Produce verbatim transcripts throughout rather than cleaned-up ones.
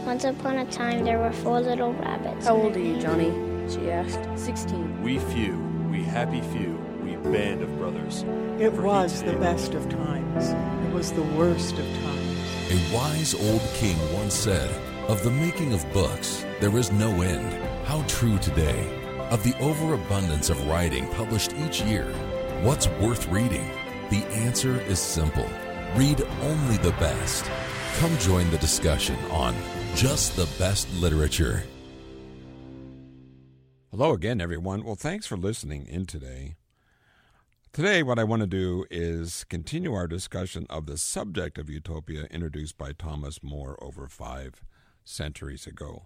Once upon a time, there were four little rabbits. How old are you, Johnny? She asked. Sixteen. We few, we happy few, we band of brothers. It For was each the day- best of times. It was the worst of times. A wise old king once said, "Of the making of books, there is no end." How true today. Of the overabundance of writing published each year, what's worth reading? The answer is simple. Read only the best. Come join the discussion on Just the Best Literature. Hello again, everyone. Well, thanks for listening in today. Today, what I want to do is continue our discussion of the subject of utopia introduced by Thomas More over five centuries ago.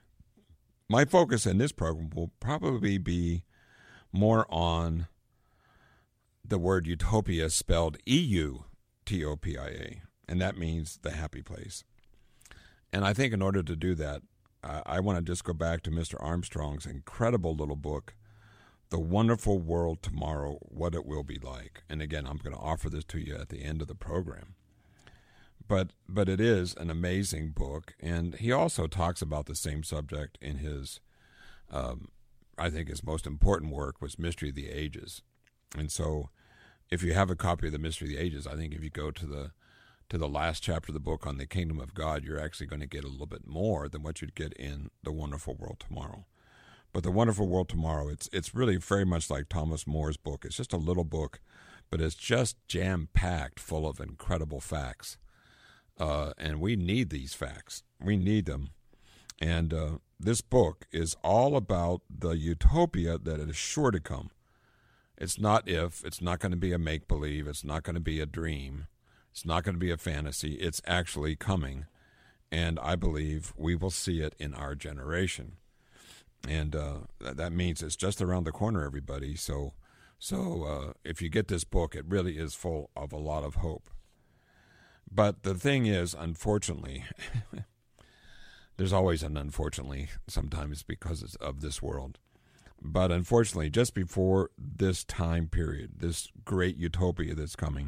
My focus in this program will probably be more on the word utopia spelled E U T O P I A, and that means the happy place. And I think in order to do that, uh, I want to just go back to Mister Armstrong's incredible little book, The Wonderful World Tomorrow, What It Will Be Like. And again, I'm going to offer this to you at the end of the program. But but it is an amazing book, and he also talks about the same subject in his, um, I think his most important work was Mystery of the Ages. And so if you have a copy of the Mystery of the Ages, I think if you go to the to the last chapter of the book on the kingdom of God, you're actually going to get a little bit more than what you'd get in The Wonderful World Tomorrow. But The Wonderful World Tomorrow, it's it's really very much like Thomas More's book. It's just a little book, but it's just jam-packed full of incredible facts. Uh, and we need these facts. We need them. And uh, this book is all about the utopia that is sure to come. It's not if. It's not going to be a make-believe. It's not going to be a dream. It's not going to be a fantasy. It's actually coming. And I believe we will see it in our generation. And uh, that means it's just around the corner, everybody. So, so uh, if you get this book, it really is full of a lot of hope. But the thing is, unfortunately, there's always an unfortunately, sometimes because it's of this world. But unfortunately, just before this time period, this great utopia that's coming,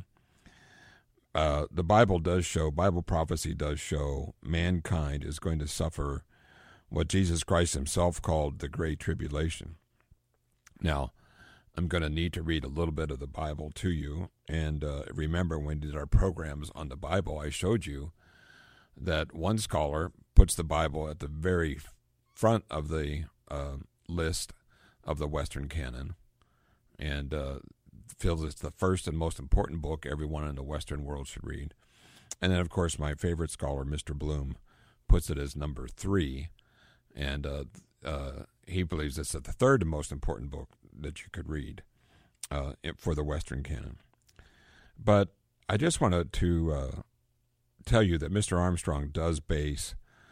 uh, the Bible does show, Bible prophecy does show, mankind is going to suffer what Jesus Christ himself called the Great Tribulation. Now, I'm going to need to read a little bit of the Bible to you. And uh, remember, when we did our programs on the Bible, I showed you that one scholar puts the Bible at the very front of the uh, list of the Western canon and uh, feels it's the first and most important book everyone in the Western world should read. And then, of course, my favorite scholar, Mister Bloom, puts it as number three. And uh, uh, he believes it's the third most important book that you could read uh, for the Western canon. But I just wanted to uh, tell you that Mister Armstrong does base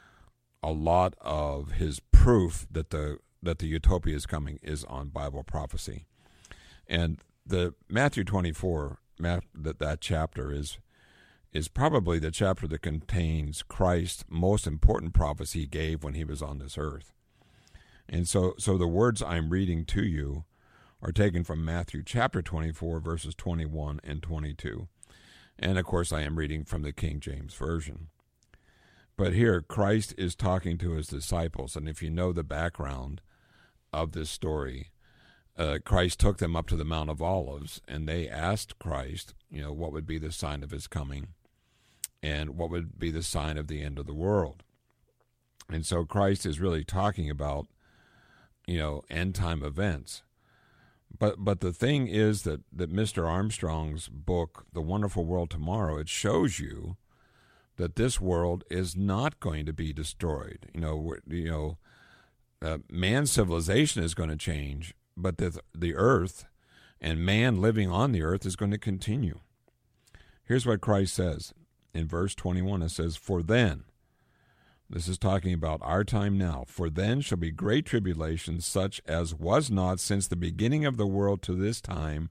a lot of his proof that the that the utopia is coming is on Bible prophecy. And the Matthew twenty-four, that, that chapter is is probably the chapter that contains Christ's most important prophecy he gave when he was on this earth. And so, so the words I'm reading to you are taken from Matthew chapter twenty-four, verses twenty-one and twenty-two. And, of course, I am reading from the King James Version. But here, Christ is talking to his disciples, and if you know the background of this story, uh, Christ took them up to the Mount of Olives, and they asked Christ, you know, what would be the sign of his coming, and what would be the sign of the end of the world. And so Christ is really talking about, you know, end-time events. But but the thing is that, that Mister Armstrong's book, The Wonderful World Tomorrow, it shows you that this world is not going to be destroyed. You know, you know, uh, man's civilization is going to change, but the the earth and man living on the earth is going to continue. Here's what Christ says in verse twenty-one. It says, "For then," this is talking about our time now, "for then shall be great tribulation, such as was not since the beginning of the world to this time,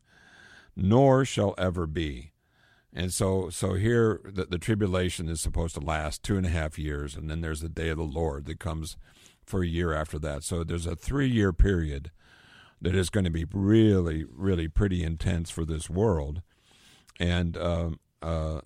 nor shall ever be." And so so here the, the tribulation is supposed to last two and a half years, and then there's the day of the Lord that comes for a year after that. So there's a three-year period that is going to be really, really pretty intense for this world. And uh, uh,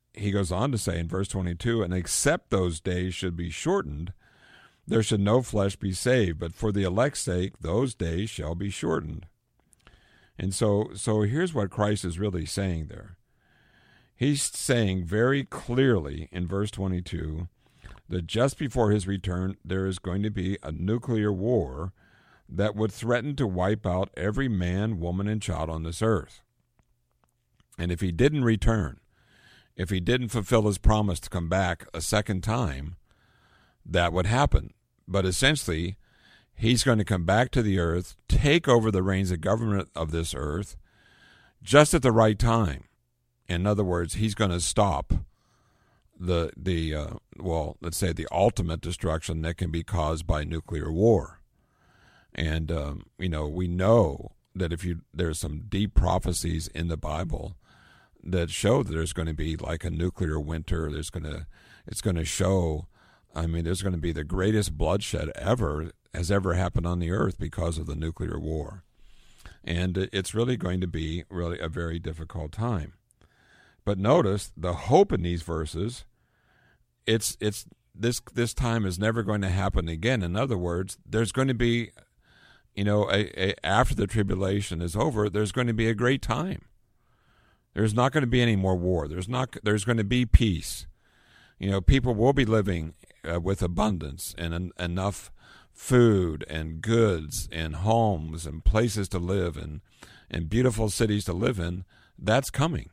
he goes on to say in verse twenty-two, and except those days should be shortened, there should no flesh be saved, but for the elect's sake, those days shall be shortened. And so, so here's what Christ is really saying there. He's saying very clearly in verse twenty-two that just before his return, there is going to be a nuclear war that would threaten to wipe out every man, woman, and child on this earth. And if he didn't return, if he didn't fulfill his promise to come back a second time, that would happen. But essentially, he's going to come back to the earth, take over the reins of government of this earth, just at the right time. In other words, he's going to stop the, the uh, well, let's say the ultimate destruction that can be caused by nuclear war. And, um, you know, we know that if you there's some deep prophecies in the Bible that show that there's going to be like a nuclear winter. There's going to, it's going to show, I mean, there's going to be the greatest bloodshed ever has ever happened on the earth because of the nuclear war. And it's really going to be really a very difficult time. But notice the hope in these verses, it's it's this this time is never going to happen again. In other words, there's going to be, you know, a, a, after the tribulation is over, there's going to be a great time. There's not going to be any more war. There's not. There's going to be peace. You know, people will be living uh, with abundance and en- enough food and goods and homes and places to live and and beautiful cities to live in. That's coming.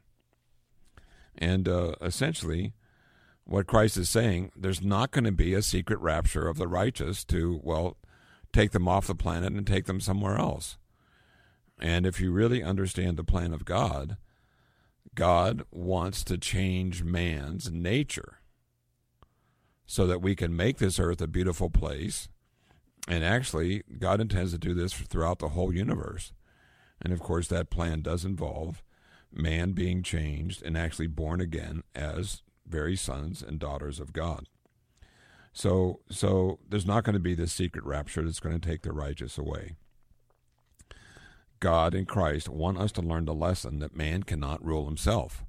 And uh, essentially, what Christ is saying, there's not going to be a secret rapture of the righteous to, well, take them off the planet and take them somewhere else. And if you really understand the plan of God, God wants to change man's nature so that we can make this earth a beautiful place. And actually, God intends to do this throughout the whole universe. And of course, that plan does involve man being changed and actually born again as very sons and daughters of God. So, so there's not going to be this secret rapture that's going to take the righteous away. God and Christ want us to learn the lesson that man cannot rule himself.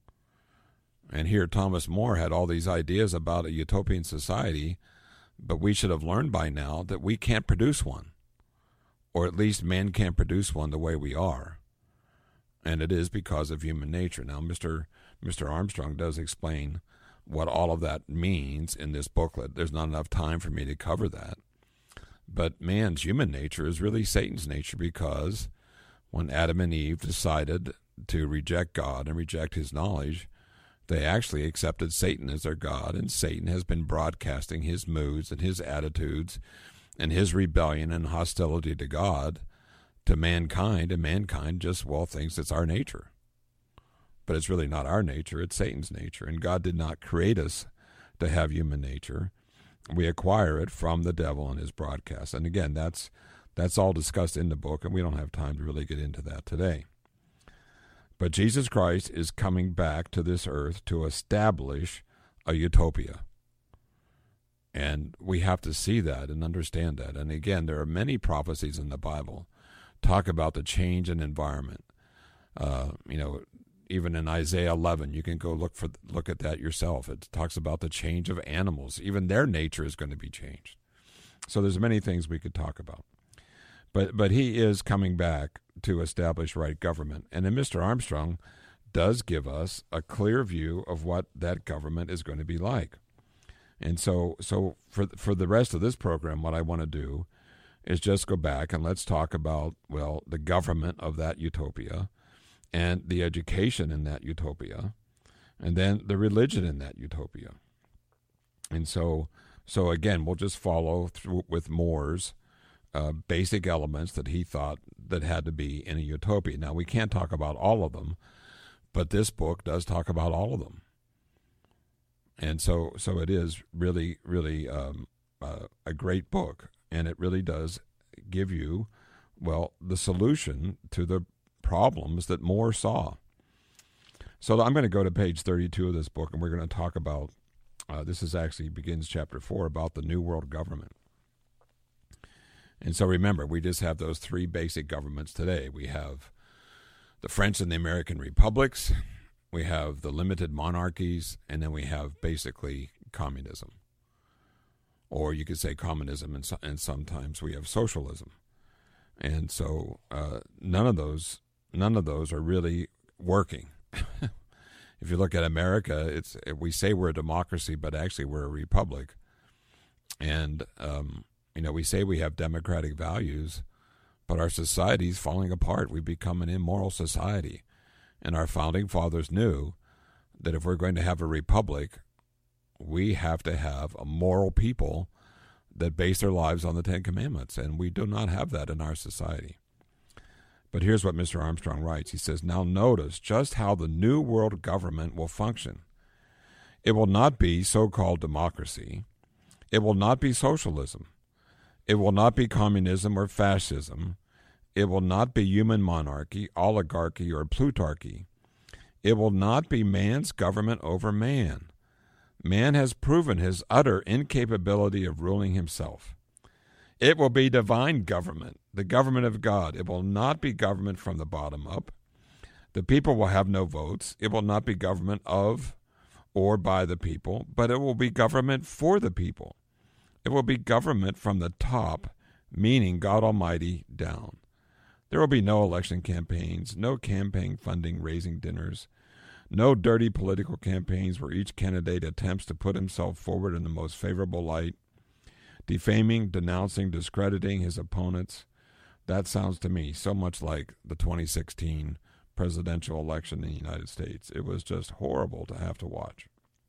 And here Thomas More had all these ideas about a utopian society, but we should have learned by now that we can't produce one, or at least man can't produce one the way we are. And it is because of human nature. Now, Mister Mister Armstrong does explain what all of that means in this booklet. There's not enough time for me to cover that. But man's human nature is really Satan's nature, because when Adam and Eve decided to reject God and reject his knowledge, they actually accepted Satan as their God, and Satan has been broadcasting his moods and his attitudes and his rebellion and hostility to God to mankind, and mankind just, well, thinks it's our nature. But it's really not our nature, it's Satan's nature, and God did not create us to have human nature. We acquire it from the devil and his broadcast. And again, that's that's all discussed in the book, and we don't have time to really get into that today. But Jesus Christ is coming back to this earth to establish a utopia. And we have to see that and understand that. And again, there are many prophecies in the Bible talk about the change in environment. Uh, you know, even in Isaiah eleven, you can go look for look at that yourself. It talks about the change of animals. Even their nature is going to be changed. So there's many things we could talk about. But but he is coming back to establish right government. And then Mister Armstrong does give us a clear view of what that government is going to be like. And so so for for the rest of this program, what I want to do is just go back and let's talk about, well, the government of that utopia and the education in that utopia, and then the religion in that utopia. And so, so again, we'll just follow through with More's uh, basic elements that he thought that had to be in a utopia. Now, we can't talk about all of them, but this book does talk about all of them. And so, so it is really, really um, uh, a great book, and it really does give you, well, the solution to the problems that More saw. So I'm going to go to page thirty-two of this book, and we're going to talk about, uh, this is actually begins chapter four, about the New World Government. And so remember, we just have those three basic governments today. We have the French and the American republics, we have the limited monarchies, and then we have basically communism. Or you could say communism, and, so, and sometimes we have socialism. And so uh, none of those none of those are really working. If you look at America, it's we say we're a democracy, but actually we're a republic. And um, you know, we say we have democratic values, but our society's falling apart. We've become an immoral society. And our founding fathers knew that if we're going to have a republic, we have to have a moral people that base their lives on the Ten Commandments, and we do not have that in our society. But here's what Mister Armstrong writes. He says, now notice just how the New World government will function. It will not be so-called democracy. It will not be socialism. It will not be communism or fascism. It will not be human monarchy, oligarchy, or plutarchy. It will not be man's government over man. Man has proven his utter incapability of ruling himself. It will be divine government, the government of God. It will not be government from the bottom up. The people will have no votes. It will not be government of or by the people, but it will be government for the people. It will be government from the top, meaning God Almighty, down. There will be no election campaigns, no campaign funding raising dinners, no dirty political campaigns where each candidate attempts to put himself forward in the most favorable light, defaming, denouncing, discrediting his opponents. That sounds to me so much like the twenty sixteen presidential election in the United States. It was just horrible to have to watch.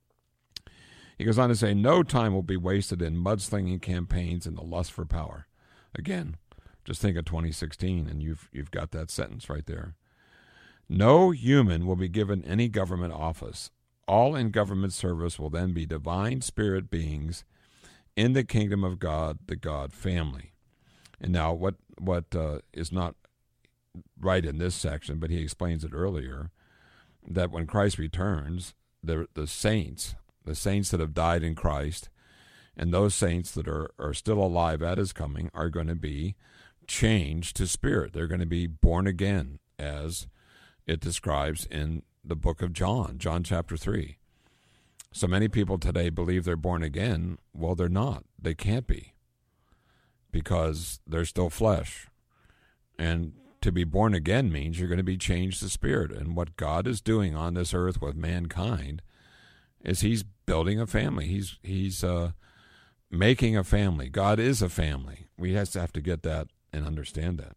He goes on to say, no time will be wasted in mudslinging campaigns and the lust for power. Again, just think of twenty sixteen, and you've you've got that sentence right there. No human will be given any government office. All in government service will then be divine spirit beings in the kingdom of God, the God family. And now what, what uh, is not right in this section, but he explains it earlier, that when Christ returns, the, the saints, the saints that have died in Christ, and those saints that are, are still alive at his coming are going to be changed to spirit. They're going to be born again, as it describes in the book of John, John chapter three. So many people today believe they're born again. Well, they're not. They can't be, because they're still flesh. And to be born again means you're going to be changed to spirit. And what God is doing on this earth with mankind is he's building a family. He's he's uh, making a family. God is a family. We have to have to get that and understand that.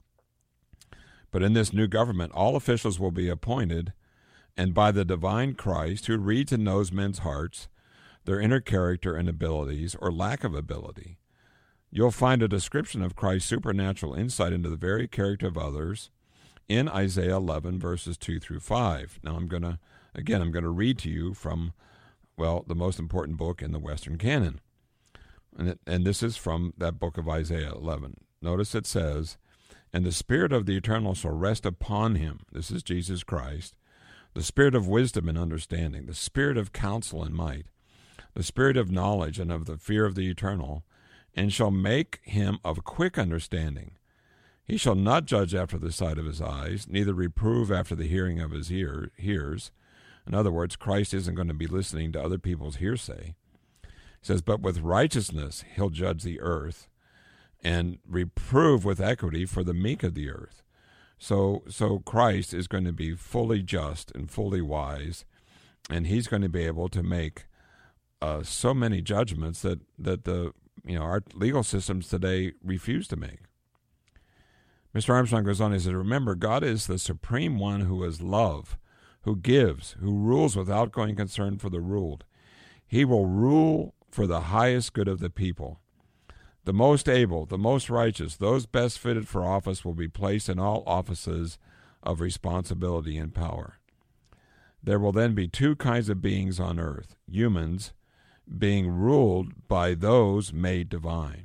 But in this new government, all officials will be appointed, and by the divine Christ, who reads and knows men's hearts, their inner character and abilities, or lack of ability. You'll find a description of Christ's supernatural insight into the very character of others in Isaiah eleven, verses two through five. Now I'm going to, again, I'm going to read to you from, well, the most important book in the Western canon. And, it, and this is from that book of Isaiah eleven. Notice it says, and the Spirit of the Eternal shall rest upon him. This is Jesus Christ. The Spirit of wisdom and understanding, the Spirit of counsel and might, the Spirit of knowledge and of the fear of the Eternal, and shall make him of quick understanding. He shall not judge after the sight of his eyes, neither reprove after the hearing of his ear, hears. In other words, Christ isn't going to be listening to other people's hearsay. He says, but with righteousness he'll judge the earth, and reprove with equity for the meek of the earth. So so Christ is going to be fully just and fully wise, and he's going to be able to make uh, so many judgments that, that the you know our legal systems today refuse to make. Mister Armstrong goes on, he says, remember, God is the supreme one who is love, who gives, who rules without going concern for the ruled. He will rule for the highest good of the people. The most able, the most righteous, those best fitted for office will be placed in all offices of responsibility and power. There will then be two kinds of beings on earth, humans being ruled by those made divine.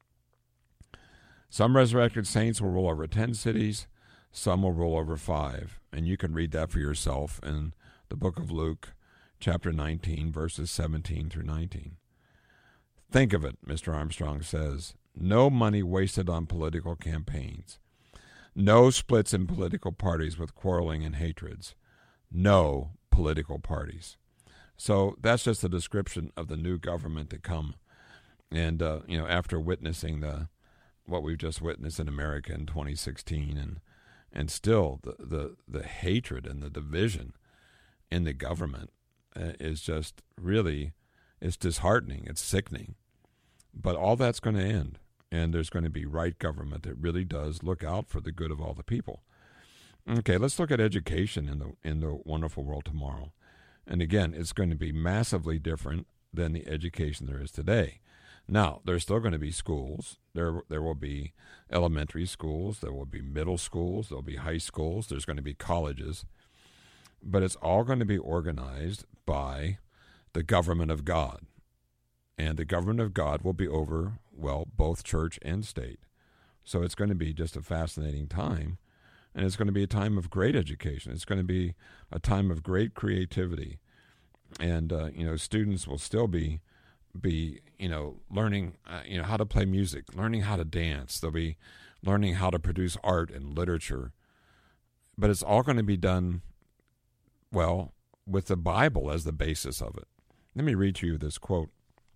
Some resurrected saints will rule over ten cities, some will rule over five. And you can read that for yourself in the book of Luke, chapter nineteen, verses seventeen through nineteen. Think of it, Mister Armstrong says, no money wasted on political campaigns, no splits in political parties with quarreling and hatreds, no political parties. So that's just a description of the new government to come. And, uh, you know, after witnessing the what we've just witnessed in America in twenty sixteen, and and still the, the, the hatred and the division in the government uh, is just really, it's disheartening, it's sickening. But all that's going to end, and there's going to be right government that really does look out for the good of all the people. Okay, let's look at education in the in the wonderful world tomorrow. And again, it's going to be massively different than the education there is today. Now, there's still going to be schools. There there will be elementary schools. There will be middle schools. There will be high schools. There's going to be colleges. But it's all going to be organized by the government of God. And the government of God will be over, well, both church and state. So it's going to be just a fascinating time. And it's going to be a time of great education. It's going to be a time of great creativity. And, uh, you know, students will still be, be you know, learning, uh, you know, how to play music, learning how to dance. They'll be learning how to produce art and literature. But it's all going to be done, well, with the Bible as the basis of it. Let me read to you this quote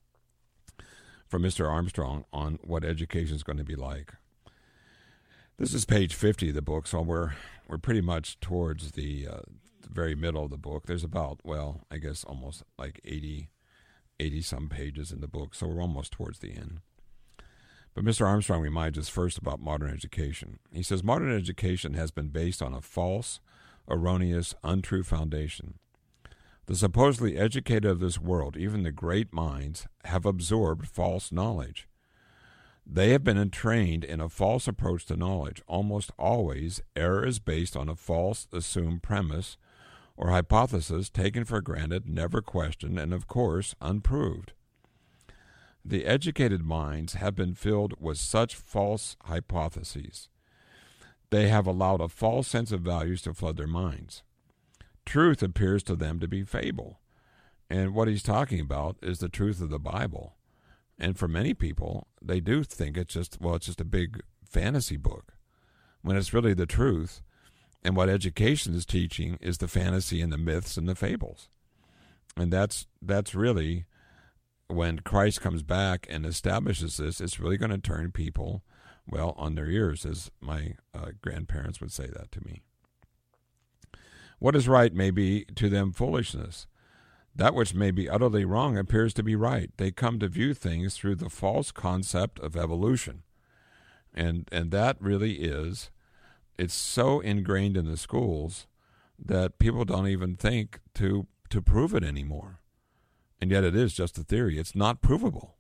from Mister Armstrong on what education is going to be like. This is page fifty of the book, so we're we're pretty much towards the, uh, the very middle of the book. There's about, well, I guess almost like eighty, eighty some pages in the book, so we're almost towards the end. But Mister Armstrong reminds us first about modern education. He says, modern education has been based on a false, erroneous, untrue foundation. The supposedly educated of this world, even the great minds, have absorbed false knowledge. They have been entrained in a false approach to knowledge. Almost always, error is based on a false assumed premise or hypothesis taken for granted, never questioned, and of course, unproved. The educated minds have been filled with such false hypotheses. They have allowed a false sense of values to flood their minds. Truth appears to them to be fable. And what he's talking about is the truth of the Bible. And for many people, they do think it's just, well, it's just a big fantasy book, when it's really the truth. And what education is teaching is the fantasy and the myths and the fables. And that's that's really, when Christ comes back and establishes this, it's really going to turn people, well, on their ears, as my uh, grandparents would say that to me. What is right may be to them foolishness. That which may be utterly wrong appears to be right. They come to view things through the false concept of evolution. And and that really is, it's so ingrained in the schools that people don't even think to to prove it anymore. And yet it is just a theory. It's not provable.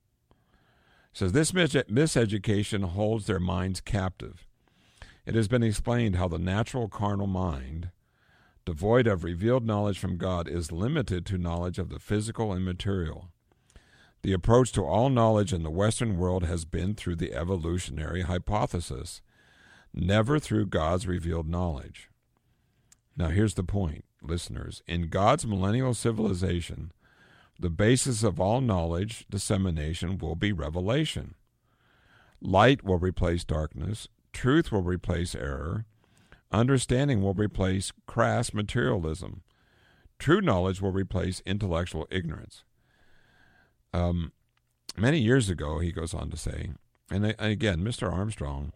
It says, this mis- miseducation holds their minds captive. It has been explained how the natural carnal mind, devoid of revealed knowledge from God, is limited to knowledge of the physical and material. The approach to all knowledge in the Western world has been through the evolutionary hypothesis, never through God's revealed knowledge. Now here's the point, listeners. In God's millennial civilization, the basis of all knowledge dissemination will be revelation. Light will replace darkness, truth will replace error, understanding will replace crass materialism. True knowledge will replace intellectual ignorance. Um, many years ago, he goes on to say, and again, Mister Armstrong,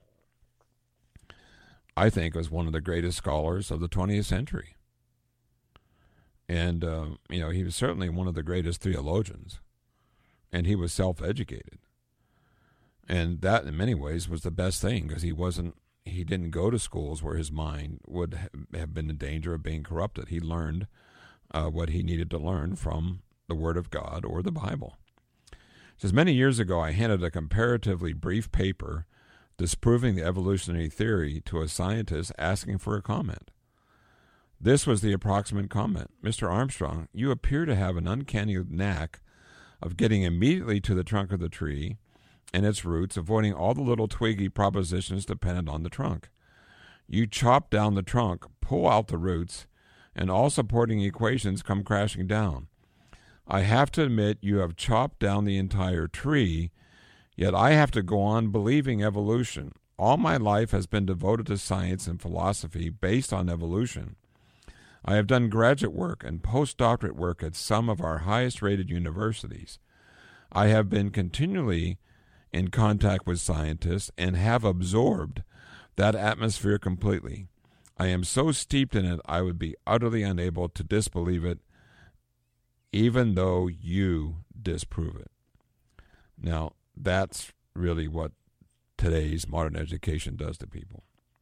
I think, was one of the greatest scholars of the twentieth century. And, uh, you know, he was certainly one of the greatest theologians. And he was self-educated. And that, in many ways, was the best thing, because he wasn't He didn't go to schools where his mind would have been in danger of being corrupted. He learned uh, what he needed to learn from the Word of God or the Bible. It says, many years ago, I handed a comparatively brief paper disproving the evolutionary theory to a scientist asking for a comment. This was the approximate comment. Mister Armstrong, you appear to have an uncanny knack of getting immediately to the trunk of the tree and its roots, avoiding all the little twiggy propositions dependent on the trunk. You chop down the trunk, pull out the roots, and all supporting equations come crashing down. I have to admit you have chopped down the entire tree, yet I have to go on believing evolution. All my life has been devoted to science and philosophy based on evolution. I have done graduate work and postdoctorate work at some of our highest-rated universities. I have been continually in contact with scientists and have absorbed that atmosphere completely. I am so steeped in it, I would be utterly unable to disbelieve it, even though you disprove it. Now, that's really what today's modern education does to people.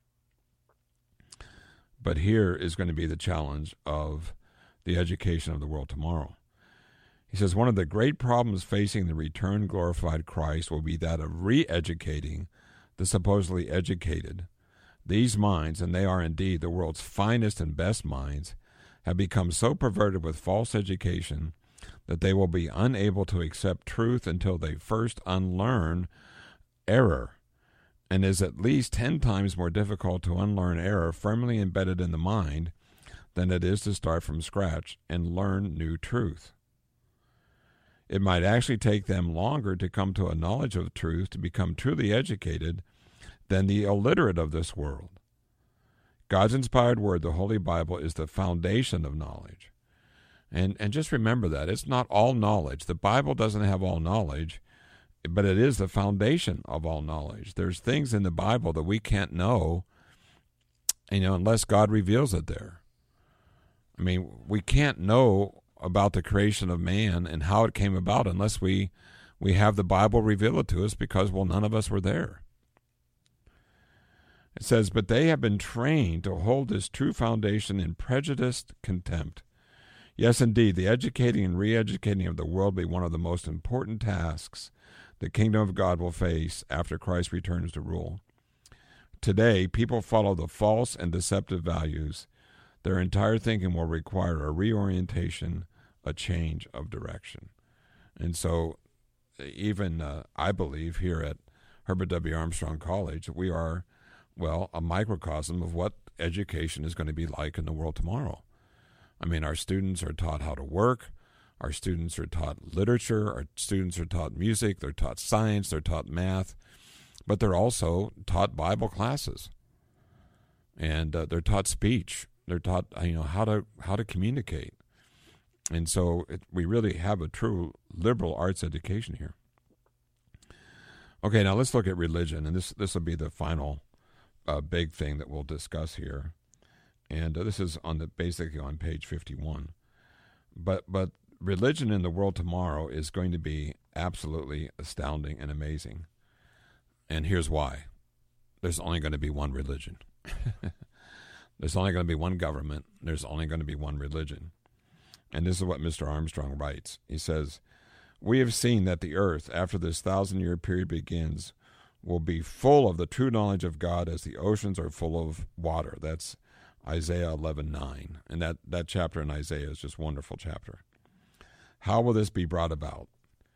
But here is going to be the challenge of the education of the world tomorrow. He says, one of the great problems facing the returned glorified Christ will be that of re-educating the supposedly educated. These minds, and they are indeed the world's finest and best minds, have become so perverted with false education that they will be unable to accept truth until they first unlearn error, and is at least ten times more difficult to unlearn error firmly embedded in the mind than it is to start from scratch and learn new truth. It might actually take them longer to come to a knowledge of truth, to become truly educated, than the illiterate of this world. God's inspired word, the Holy Bible, is the foundation of knowledge. And and just remember that. It's not all knowledge. The Bible doesn't have all knowledge, but it is the foundation of all knowledge. There's things in the Bible that we can't know, you know, unless God reveals it there. I mean, we can't know about the creation of man and how it came about unless we we have the Bible reveal it to us, because, well, none of us were there. It says, but they have been trained to hold this true foundation in prejudiced contempt. Yes, indeed, the educating and re-educating of the world will be one of the most important tasks the kingdom of God will face after Christ returns to rule. Today, people follow the false and deceptive values. Their entire thinking will require a reorientation, a change of direction. And so, even uh, I believe here at Herbert W. Armstrong College, we are, well, a microcosm of what education is going to be like in the world tomorrow. I mean, our students are taught how to work. Our students are taught literature. Our students are taught music. They're taught science. They're taught math. But they're also taught Bible classes. And uh, they're taught speech. They're taught, you know, how to how to communicate. And so it, we really have a true liberal arts education here. Okay, now let's look at religion. And this, this will be the final uh, big thing that we'll discuss here. And uh, this is on the basically on page fifty-one. But but religion in the world tomorrow is going to be absolutely astounding and amazing. And here's why. There's only going to be one religion. There's only going to be one government. There's only going to be one religion. And this is what Mister Armstrong writes. He says, we have seen that the earth, after this thousand-year period begins, will be full of the true knowledge of God as the oceans are full of water. That's Isaiah eleven nine. And that, that chapter in Isaiah is just a wonderful chapter. How will this be brought about?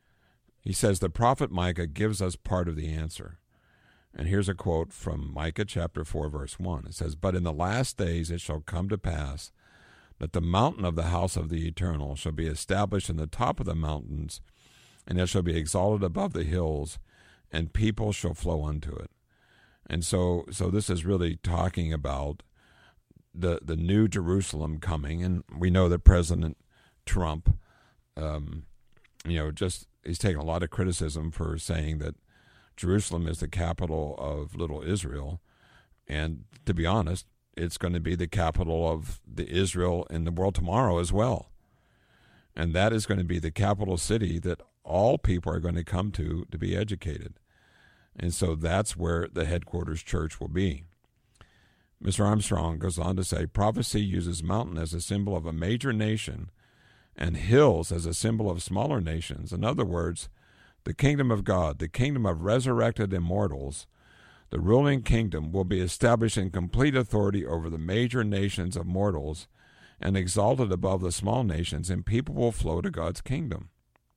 He says, the prophet Micah gives us part of the answer. And here's a quote from Micah chapter four, verse one. It says, but in the last days it shall come to pass that the mountain of the house of the Eternal shall be established in the top of the mountains, and it shall be exalted above the hills, and people shall flow unto it. And so so this is really talking about the the new Jerusalem coming. And we know that President Trump, um, you know, just he's taken a lot of criticism for saying that Jerusalem is the capital of little Israel. And to be honest, it's going to be the capital of the Israel in the world tomorrow as well. And that is going to be the capital city that all people are going to come to to be educated. And so that's where the headquarters church will be. Mister Armstrong goes on to say, prophecy uses mountain as a symbol of a major nation and hills as a symbol of smaller nations. In other words, the kingdom of God, the kingdom of resurrected immortals, the ruling kingdom will be established in complete authority over the major nations of mortals and exalted above the small nations, and people will flow to God's kingdom.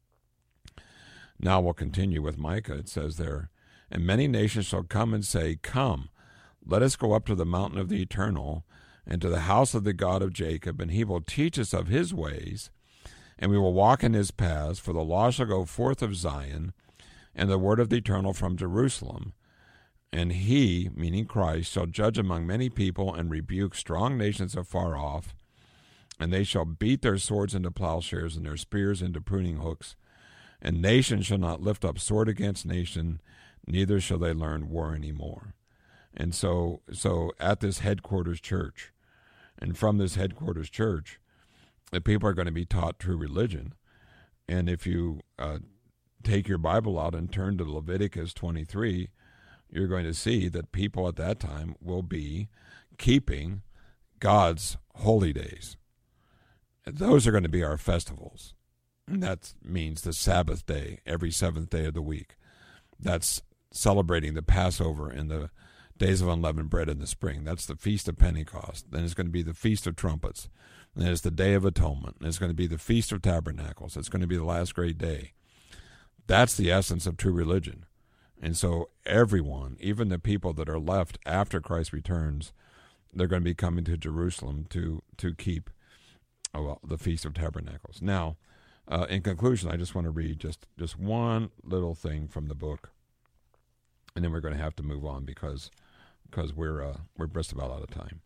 Now we'll continue with Micah. It says there, and many nations shall come and say, come, let us go up to the mountain of the Eternal, and to the house of the God of Jacob, and he will teach us of his ways, and we will walk in his paths, for the law shall go forth of Zion, and the word of the Eternal from Jerusalem. And he, meaning Christ, shall judge among many people, and rebuke strong nations afar off, And they shall beat their swords into plowshares and their spears into pruning hooks. And nation shall not lift up sword against nation, neither shall they learn war any more. And so, so at this headquarters church, and from this headquarters church, the people are going to be taught true religion. And if you uh, take your Bible out and turn to Leviticus twenty-three, you're going to see that people at that time will be keeping God's holy days. Those are going to be our festivals. And that means the Sabbath day, every seventh day of the week. That's celebrating the Passover and the days of unleavened bread in the spring. That's the Feast of Pentecost. Then it's going to be the Feast of Trumpets. Then it's the Day of Atonement. And it's going to be the Feast of Tabernacles. It's going to be the last great day. That's the essence of true religion. And so everyone, even the people that are left after Christ returns, they're going to be coming to Jerusalem to, to keep oh, well, the Feast of Tabernacles. Now, uh, in conclusion, I just want to read just, just one little thing from the book, and then we're going to have to move on because because we're uh, we're just about out of time.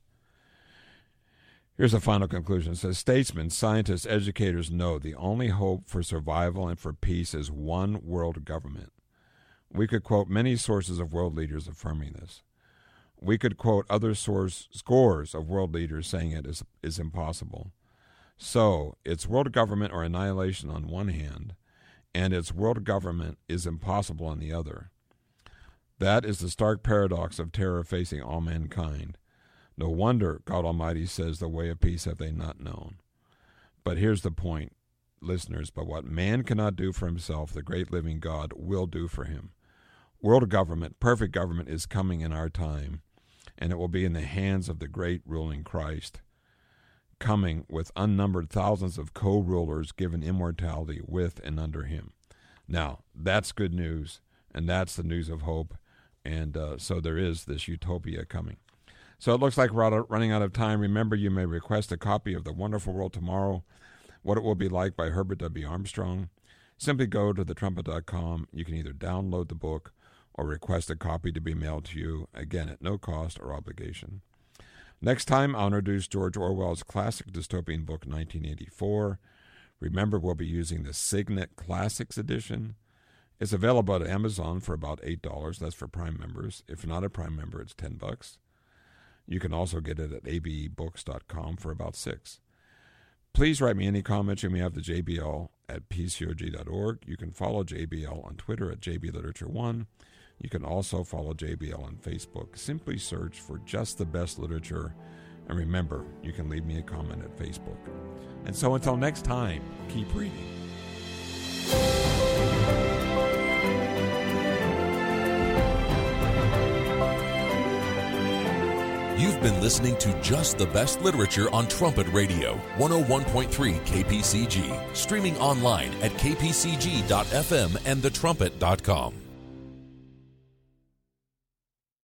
Here's a final conclusion. It says, statesmen, scientists, educators know the only hope for survival and for peace is one world government. We could quote many sources of world leaders affirming this. We could quote other source, scores of world leaders saying it is, is impossible. So, it's world government or annihilation on one hand, and it's world government is impossible on the other. That is the stark paradox of terror facing all mankind. No wonder God Almighty says, the way of peace have they not known. But here's the point, listeners, but what man cannot do for himself, the great living God will do for him. World government, perfect government, is coming in our time, and it will be in the hands of the great ruling Christ, coming with unnumbered thousands of co-rulers given immortality with and under him. Now, that's good news, and that's the news of hope, and uh, so there is this utopia coming. So it looks like we're out of, running out of time. Remember, you may request a copy of The Wonderful World Tomorrow, What It Will Be Like by Herbert W. Armstrong. Simply go to the trumpet dot com. You can either download the book or request a copy to be mailed to you, again, at no cost or obligation. Next time, I'll introduce George Orwell's classic dystopian book, nineteen eighty-four. Remember, we'll be using the Signet Classics edition. It's available at Amazon for about eight dollars. That's for Prime members. If not a Prime member, it's ten bucks. You can also get it at a b e books dot com for about six. Please write me any comments you may have to J B L at p c o g dot org. You can follow J B L on Twitter at j b literature one. You can also follow J B L on Facebook. Simply search for Just the Best Literature. And remember, you can leave me a comment at Facebook. And so until next time, keep reading. You've been listening to Just the Best Literature on Trumpet Radio, one oh one point three K P C G, streaming online at k p c g dot f m and the trumpet dot com.